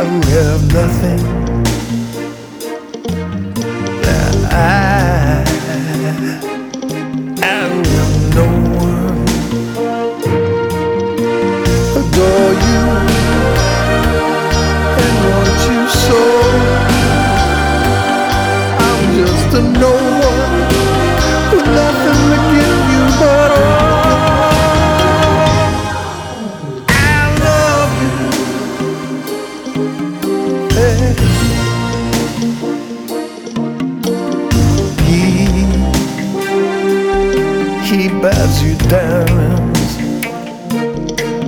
who have nothing, that I who have no one, adore you and want you so. I'm just a no one with nothing to give you but all. He bats you down